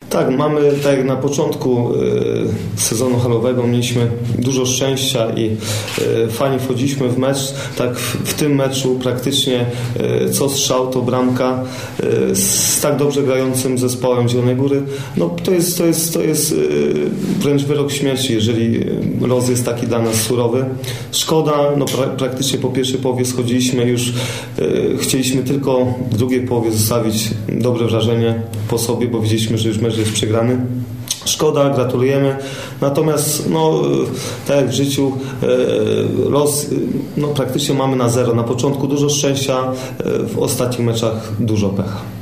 Tak, mamy, tak jak na początku sezonu halowego mieliśmy dużo szczęścia i fajnie wchodziliśmy w mecz. Tak w tym meczu praktycznie co strzał to bramka z tak dobrze grającym zespołem Zielonej Góry. No to jest wręcz wyrok śmierci, jeżeli los jest taki dla nas surowy. Szkoda, no praktycznie po pierwszej połowie schodziliśmy już, chcieliśmy tylko w drugiej połowie zostawić dobre wrażenie po sobie, bo widzieliśmy, że już mecz jest przegrany. Szkoda, gratulujemy. Natomiast tak jak w życiu los praktycznie mamy na zero. Na początku dużo szczęścia, w ostatnich meczach dużo pecha.